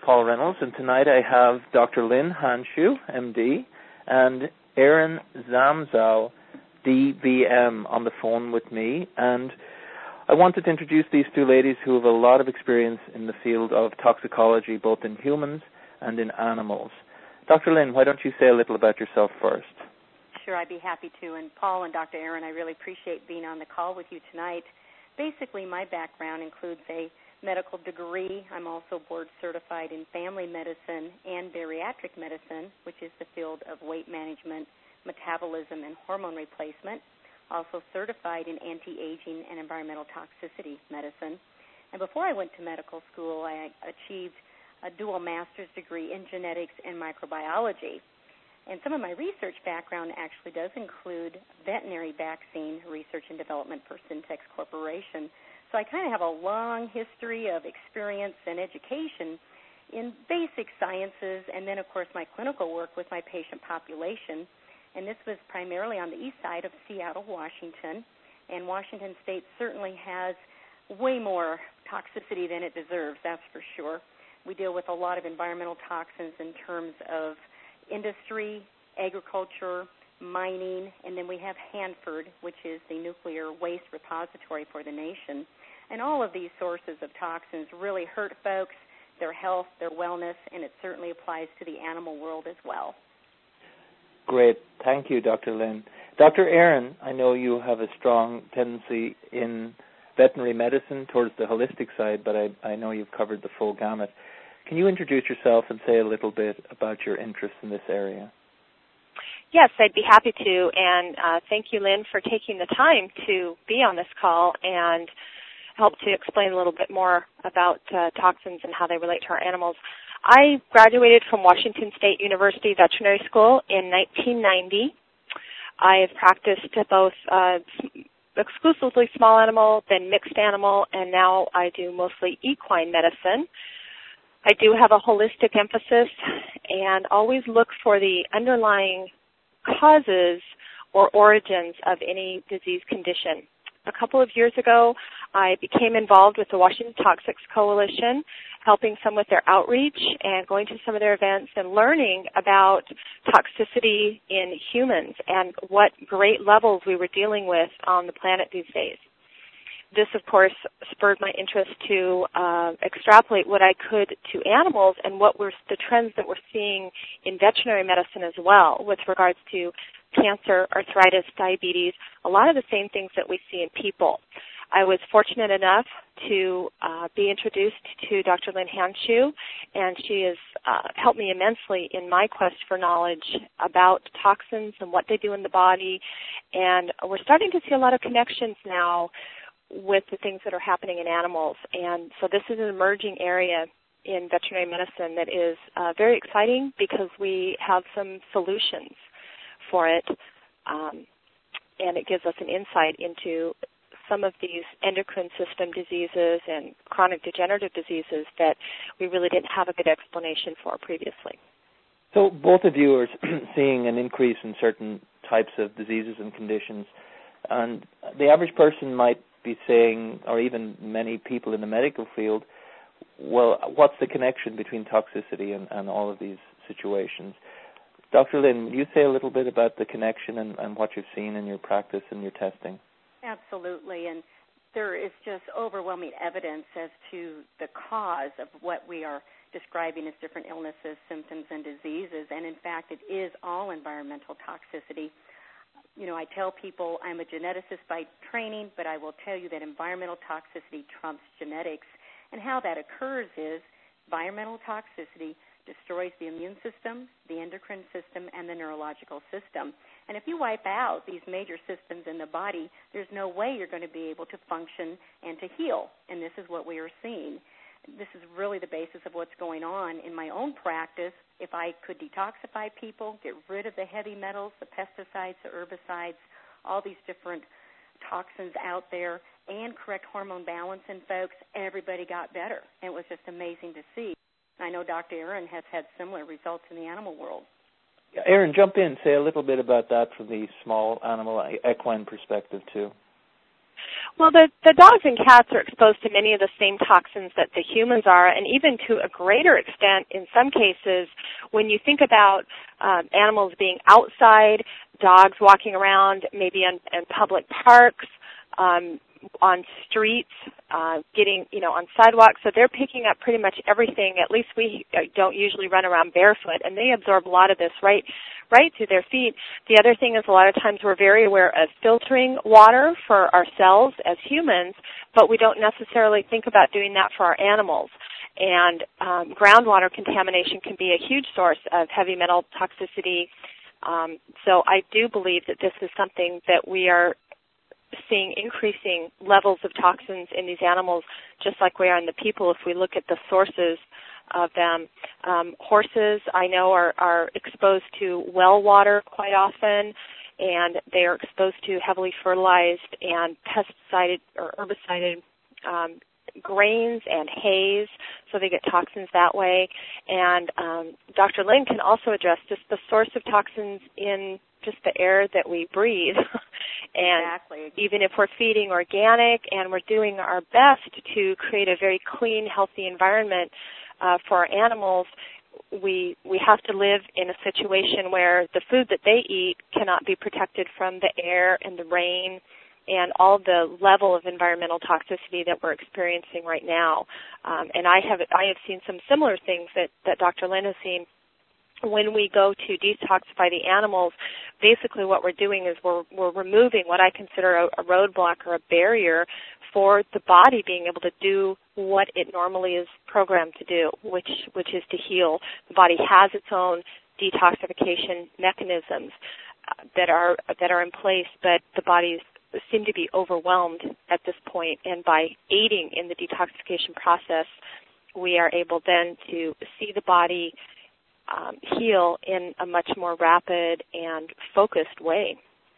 Paul Reynolds, and tonight I have Dr. Lynn Hanshu, MD, and Erin Zamzow, DVM, on the phone with me. And I wanted to introduce these two ladies who have a lot of experience in the field of toxicology, both in humans and in animals. Dr. Lynn, why don't you say a little about yourself first? Sure, I'd be happy to. And Paul and Dr. Erin, I really appreciate being on the call with you tonight. Basically, my background includes a medical degree. I'm also board certified in family medicine and bariatric medicine, which is the field of weight management, metabolism, and hormone replacement. Also certified in anti-aging and environmental toxicity medicine. And before I went to medical school, I achieved a dual master's degree in genetics and microbiology. And some of my research background actually does include veterinary vaccine research and development for Syntex Corporation. So I kind of have a long history of experience and education in basic sciences, and then, of course, my clinical work with my patient population. And this was primarily on the east side of Seattle, Washington. And Washington State certainly has way more toxicity than it deserves, that's for sure. We deal with a lot of environmental toxins in terms of industry, agriculture, mining, and then we have Hanford, which is the nuclear waste repository for the nation. And all of these sources of toxins really hurt folks, their health, their wellness, and it certainly applies to the animal world as well. Great. Thank you, Dr. Lynn. Dr. Erin, I know you have a strong tendency in veterinary medicine towards the holistic side, but I know you've covered the full gamut. Can you introduce yourself and say a little bit about your interest in this area? Yes, I'd be happy to, and thank you, Lynn, for taking the time to be on this call and help to explain a little bit more about toxins and how they relate to our animals. I graduated from Washington State University Veterinary School in 1990. I have practiced both exclusively small animal, then mixed animal, and now I do mostly equine medicine. I do have a holistic emphasis and always look for the underlying causes or origins of any disease condition. A couple of years ago, I became involved with the Washington Toxics Coalition, helping some with their outreach and going to some of their events and learning about toxicity in humans and what great levels we were dealing with on the planet these days. This, of course, spurred my interest to extrapolate what I could to animals and what were the trends that we're seeing in veterinary medicine as well with regards to cancer, arthritis, diabetes, a lot of the same things that we see in people. I was fortunate enough to be introduced to Dr. Lynn Hanshu, and she has helped me immensely in my quest for knowledge about toxins and what they do in the body. And we're starting to see a lot of connections now with the things that are happening in animals. And so this is an emerging area in veterinary medicine that is very exciting because we have some solutions for it, and it gives us an insight into some of these endocrine system diseases and chronic degenerative diseases that we really didn't have a good explanation for previously. So both of you are seeing an increase in certain types of diseases and conditions, and the average person might be saying, or even many people in the medical field, well, what's the connection between toxicity and all of these situations? Dr. Lynn, would you say a little bit about the connection and what you've seen in your practice and your testing? Absolutely, and there is just overwhelming evidence as to the cause of what we are describing as different illnesses, symptoms, and diseases, and in fact it is all environmental toxicity. You know, I tell people I'm a geneticist by training, but I will tell you that environmental toxicity trumps genetics, and how that occurs is environmental toxicity destroys the immune system, the endocrine system, and the neurological system. And if you wipe out these major systems in the body, there's no way you're going to be able to function and to heal, and this is what we are seeing. This is really the basis of what's going on in my own practice. If I could detoxify people, get rid of the heavy metals, the pesticides, the herbicides, all these different toxins out there, and correct hormone balance in folks, everybody got better. And it was just amazing to see. I know Dr. Erin has had similar results in the animal world. Yeah, Erin, jump in. Say a little bit about that from the small animal equine perspective, too. Well, the dogs and cats are exposed to many of the same toxins that the humans are, and even to a greater extent in some cases. When you think about animals being outside, dogs walking around maybe in public parks, on streets, getting, on sidewalks, so they're picking up pretty much everything. At least we don't usually run around barefoot, and they absorb a lot of this right to their feet. The other thing is a lot of times we're very aware of filtering water for ourselves as humans, but we don't necessarily think about doing that for our animals. And groundwater contamination can be a huge source of heavy metal toxicity. So I do believe that this is something that we are seeing increasing levels of toxins in these animals, just like we are in the people if we look at the sources of them. Horses, I know, are exposed to well water quite often, and they are exposed to heavily fertilized and pesticided or herbicided grains and hays, so they get toxins that way. And Dr. Lynn can also address just the source of toxins in just the air that we breathe. And exactly. Even if we're feeding organic and we're doing our best to create a very clean, healthy environment for our animals, we have to live in a situation where the food that they eat cannot be protected from the air and the rain and all the level of environmental toxicity that we're experiencing right now. And I have seen some similar things that Dr. Lynn has seen. When we go to detoxify the animals, basically what we're doing is we're removing what I consider a roadblock or a barrier for the body being able to do what it normally is programmed to do, which is to heal. The body has its own detoxification mechanisms that are in place, but the bodies seem to be overwhelmed at this point, and by aiding in the detoxification process, we are able then to see the body heal in a much more rapid and focused way.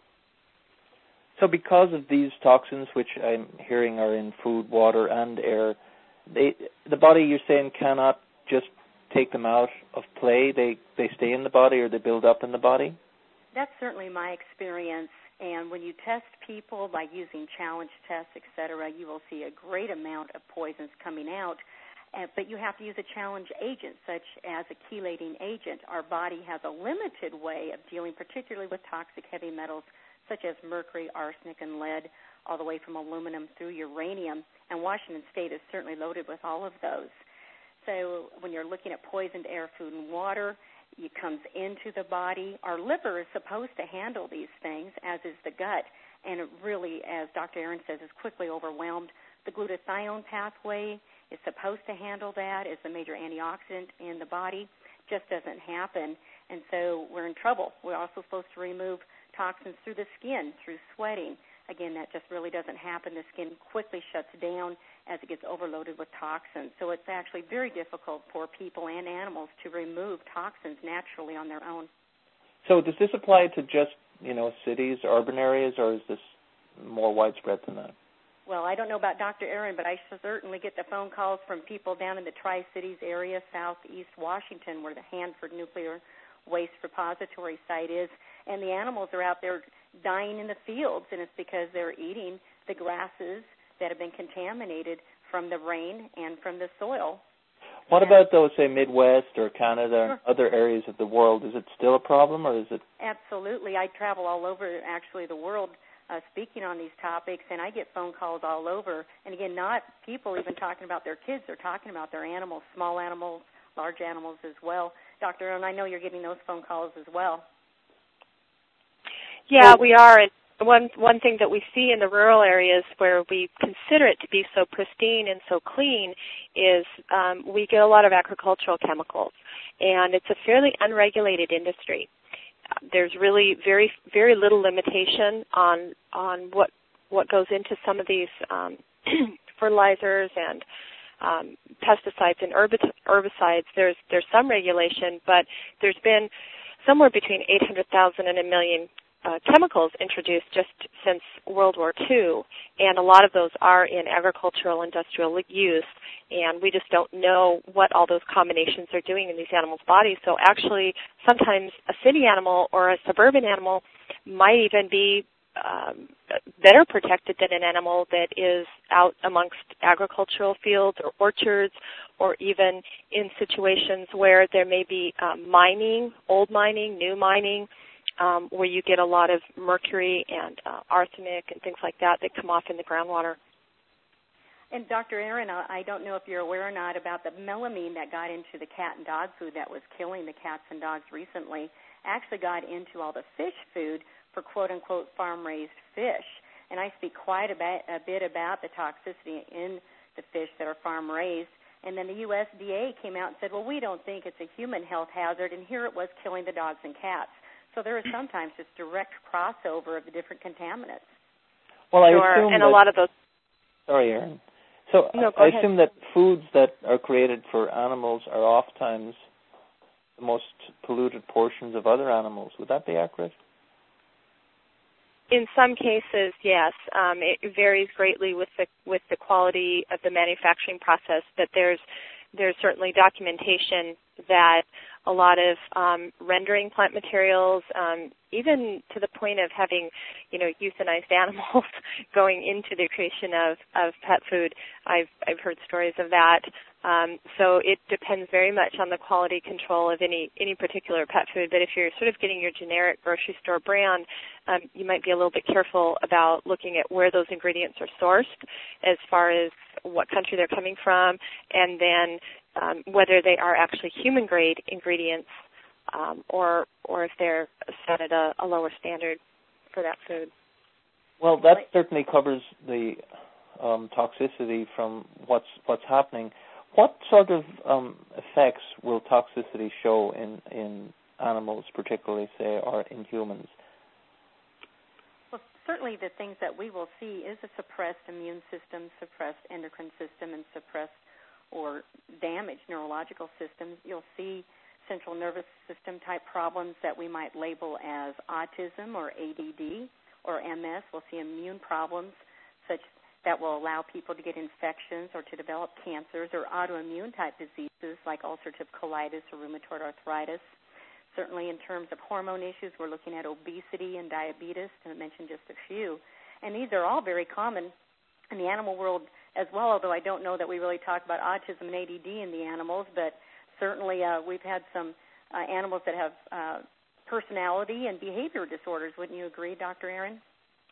So because of these toxins, which I'm hearing are in food, water, and air, the body, you're saying, cannot just take them out of play? They stay in the body, or they build up in the body? That's certainly my experience. And when you test people by using challenge tests, et cetera, you will see a great amount of poisons coming out. But you have to use a challenge agent, such as a chelating agent. Our body has a limited way of dealing particularly with toxic heavy metals, such as mercury, arsenic, and lead, all the way from aluminum through uranium. And Washington State is certainly loaded with all of those. So when you're looking at poisoned air, food, and water, it comes into the body. Our liver is supposed to handle these things, as is the gut. And it really, as Dr. Aaron says, is quickly overwhelmed. The glutathione pathway is supposed to handle that as a major antioxidant in the body. Just doesn't happen. And so we're in trouble. We're also supposed to remove toxins through the skin, through sweating. Again, that just really doesn't happen. The skin quickly shuts down as it gets overloaded with toxins. So it's actually very difficult for people and animals to remove toxins naturally on their own. So does this apply to just, cities, urban areas, or is this more widespread than that? Well, I don't know about Dr. Aaron, but I certainly get the phone calls from people down in the Tri-Cities area, southeast Washington, where the Hanford Nuclear Waste Repository site is, and the animals are out there dying in the fields, and it's because they're eating the grasses that have been contaminated from the rain and from the soil. What about those, say, Midwest or Canada and other areas of the world? Is it still a problem, or is it? Absolutely. I travel all over, actually, the world speaking on these topics, and I get phone calls all over. And, again, not people even talking about their kids. They're talking about their animals, small animals, large animals as well. Dr. Aaron, I know you're getting those phone calls as well. Yeah, we are. And one thing that we see in the rural areas where we consider it to be so pristine and so clean is we get a lot of agricultural chemicals, and it's a fairly unregulated industry. There's really very, very little limitation on what goes into some of these fertilizers and pesticides and herbicides. There's some regulation, but there's been somewhere between 800,000 and 1 million chemicals introduced just since World War II, and a lot of those are in agricultural industrial use, and we just don't know what all those combinations are doing in these animals' bodies. So actually, sometimes a city animal or a suburban animal might even be better protected than an animal that is out amongst agricultural fields or orchards, or even in situations where there may be mining, old mining, new mining, where you get a lot of mercury and arsenic and things like that come off in the groundwater. And Dr. Aaron, I don't know if you're aware or not about the melamine that got into the cat and dog food that was killing the cats and dogs recently, actually got into all the fish food for quote-unquote farm-raised fish. And I speak quite a bit about the toxicity in the fish that are farm-raised. And then the USDA came out and said, well, we don't think it's a human health hazard, and here it was killing the dogs and cats. So there is sometimes just direct crossover of the different contaminants. Well, I sure. assume and that, a lot of those. Sorry, Erin. So no, I ahead. assume that foods that are created for animals are oftentimes the most polluted portions of other animals. Would that be accurate? In some cases, yes. It varies greatly with the quality of the manufacturing process, but there's certainly documentation that a lot of rendering plant materials, even to the point of having, euthanized animals going into the creation of pet food. I've heard stories of that. So it depends very much on the quality control of any particular pet food. But if you're sort of getting your generic grocery store brand, you might be a little bit careful about looking at where those ingredients are sourced, as far as what country they're coming from, and then whether they are actually human-grade ingredients or if they're set at a lower standard for that food. Well, that certainly covers the toxicity from what's happening. What sort of effects will toxicity show in animals, particularly, say, or in humans? Well, certainly the things that we will see is a suppressed immune system, suppressed endocrine system, and suppressed or damaged neurological systems. You'll see central nervous system type problems that we might label as autism or ADD or MS. We'll see immune problems such that will allow people to get infections or to develop cancers or autoimmune type diseases like ulcerative colitis or rheumatoid arthritis. Certainly in terms of hormone issues, we're looking at obesity and diabetes, to mention just a few. And these are all very common in the animal world as well, although I don't know that we really talk about autism and ADD in the animals, but certainly we've had some animals that have personality and behavior disorders. Wouldn't you agree, Dr. Aaron?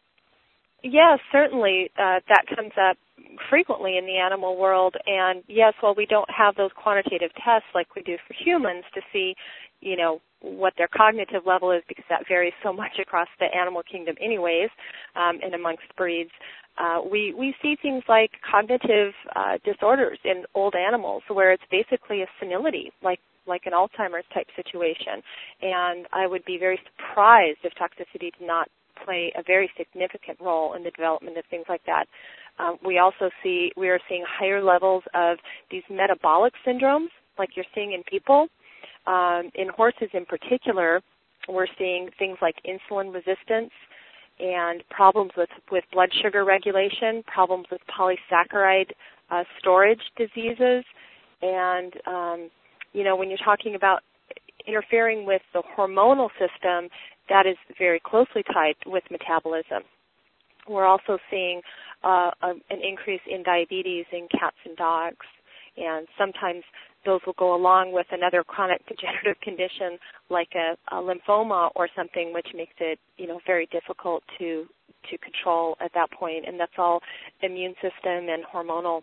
Yes, certainly that comes up frequently in the animal world. And yes, while we don't have those quantitative tests like we do for humans to see, what their cognitive level is, because that varies so much across the animal kingdom anyways, and amongst breeds, we see things like cognitive disorders in old animals where it's basically a senility, like an Alzheimer's type situation. And I would be very surprised if toxicity did not play a very significant role in the development of things like that. We are seeing higher levels of these metabolic syndromes like you're seeing in people. In horses in particular, we're seeing things like insulin resistance and problems with blood sugar regulation, problems with polysaccharide storage diseases. And, when you're talking about interfering with the hormonal system, that is very closely tied with metabolism. We're also seeing an increase in diabetes in cats and dogs, and sometimes those will go along with another chronic degenerative condition like a lymphoma or something, which makes it, very difficult to control at that point, and that's all immune system and hormonal.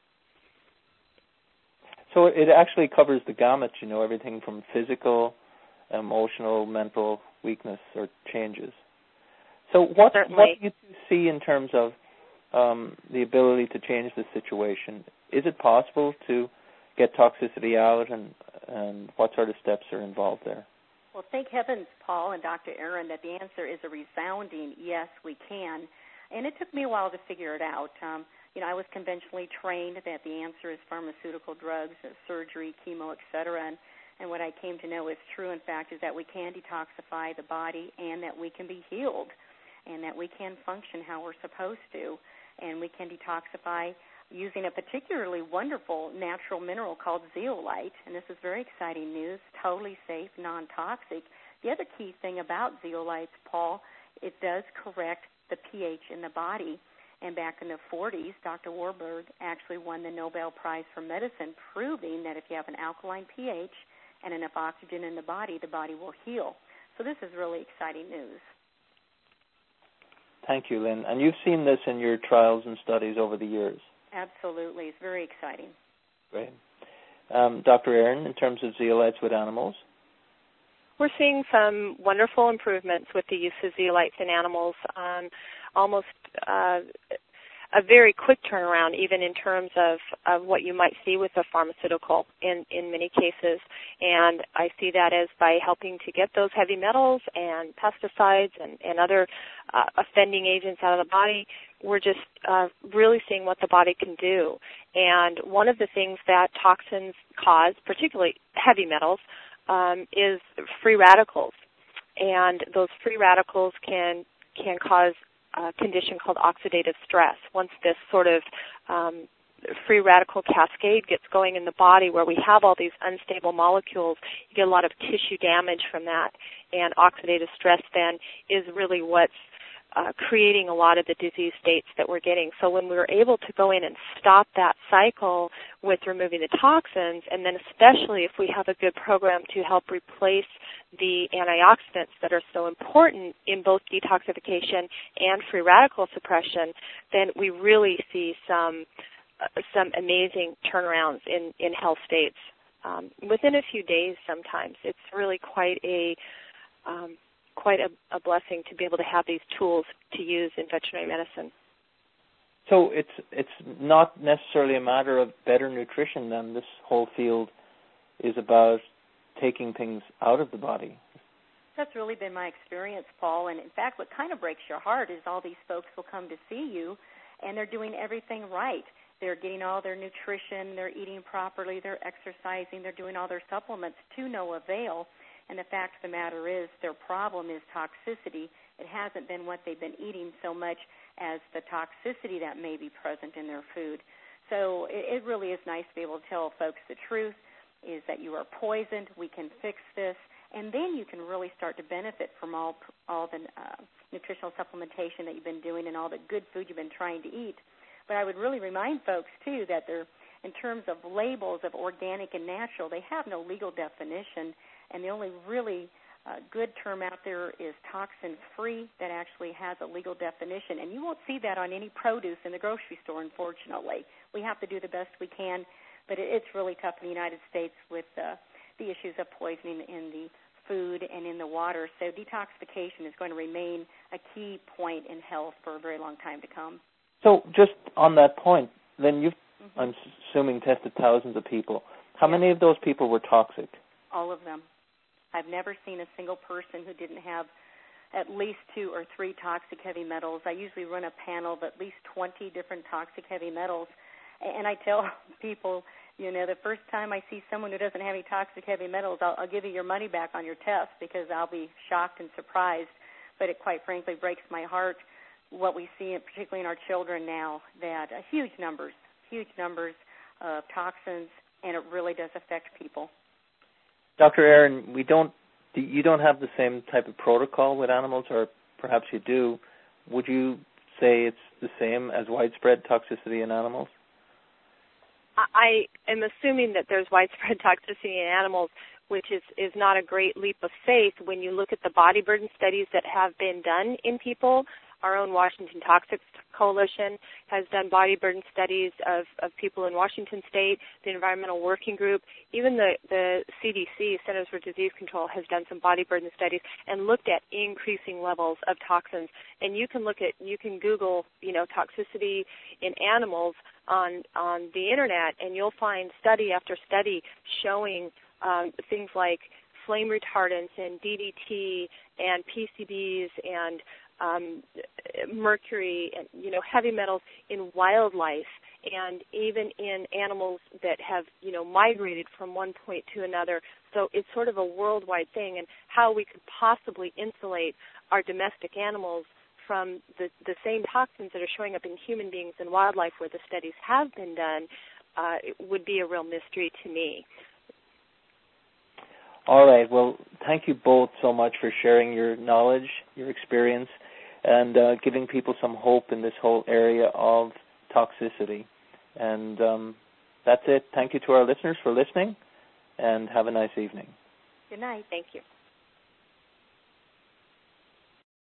So it actually covers the gamut, everything from physical, emotional, mental weakness or changes. So what do you see in terms of the ability to change the situation? Is it possible to get toxicity out, and what sort of steps are involved there? Well, thank heavens, Paul and Dr. Aaron, that the answer is a resounding yes, we can. And it took me a while to figure it out. I was conventionally trained that the answer is pharmaceutical drugs, surgery, chemo, et cetera. And what I came to know is true, in fact, is that we can detoxify the body and that we can be healed and that we can function how we're supposed to. And we can detoxify using a particularly wonderful natural mineral called zeolite. And this is very exciting news, totally safe, non-toxic. The other key thing about zeolites, Paul, it does correct the pH in the body. And back in the 40s, Dr. Warburg actually won the Nobel Prize for Medicine, proving that if you have an alkaline pH and enough oxygen in the body will heal. So this is really exciting news. Thank you, Lynn. And you've seen this in your trials and studies over the years. Absolutely. It's very exciting. Great. Dr. Aaron, in terms of zeolites with animals? We're seeing some wonderful improvements with the use of zeolites in animals, almost a very quick turnaround, even in terms of what you might see with a pharmaceutical in many cases. And I see that as by helping to get those heavy metals and pesticides and other offending agents out of the body, we're just really seeing what the body can do. And one of the things that toxins cause, particularly heavy metals, is free radicals. And those free radicals can cause a condition called oxidative stress. Once this sort of free radical cascade gets going in the body where we have all these unstable molecules, you get a lot of tissue damage from that. And oxidative stress then is really what's creating a lot of the disease states that we're getting. So when we were able to go in and stop that cycle with removing the toxins, and then especially if we have a good program to help replace the antioxidants that are so important in both detoxification and free radical suppression, then we really see some amazing turnarounds in health states within a few days sometimes. It's really quite a blessing to be able to have these tools to use in veterinary medicine. So it's not necessarily a matter of better nutrition then. This whole field is about taking things out of the body. That's really been my experience, Paul. And in fact, what kind of breaks your heart is all these folks will come to see you, and they're doing everything right. They're getting all their nutrition, they're eating properly, they're exercising, they're doing all their supplements to no avail. And the fact of the matter is their problem is toxicity. It hasn't been what they've been eating so much as the toxicity that may be present in their food. So it really is nice to be able to tell folks the truth, is that you are poisoned, we can fix this, and then you can really start to benefit from all the nutritional supplementation that you've been doing and all the good food you've been trying to eat. But I would really remind folks, too, that they're, in terms of labels of organic and natural, they have no legal definition, and the only really good term out there is toxin-free that actually has a legal definition. And you won't see that on any produce in the grocery store, unfortunately. We have to do the best we can, but it's really tough in the United States with the issues of poisoning in the food and in the water. So detoxification is going to remain a key point in health for a very long time to come. So just on that point, then you've, I'm assuming, tested thousands of people. How many of those people were toxic? All of them. I've never seen a single person who didn't have at least 2 or 3 toxic heavy metals. I usually run a panel of at least 20 different toxic heavy metals. And I tell people, you know, the first time I see someone who doesn't have any toxic heavy metals, I'll give you your money back on your test because I'll be shocked and surprised. But it quite frankly breaks my heart what we see, particularly in our children now, that huge numbers of toxins, and it really does affect people. Dr. Aaron, you don't have the same type of protocol with animals, or perhaps you do. Would you say it's the same as widespread toxicity in animals? I am assuming that there's widespread toxicity in animals, which is not a great leap of faith when you look at the body burden studies that have been done in people. Our own Washington Toxics Coalition has done body burden studies of people in Washington State, the Environmental Working Group, even the CDC, Centers for Disease Control, has done some body burden studies and looked at increasing levels of toxins. And you can Google, toxicity in animals on the Internet, and you'll find study after study showing things like flame retardants and DDT and PCBs and mercury and heavy metals in wildlife, and even in animals that have migrated from one point to another. So it's sort of a worldwide thing, and how we could possibly insulate our domestic animals from the same toxins that are showing up in human beings and wildlife where the studies have been done it would be a real mystery to me. All right. Well, thank you both so much for sharing your knowledge, your experience. and giving people some hope in this whole area of toxicity. And that's it. Thank you to our listeners for listening, and have a nice evening. Good night. Thank you.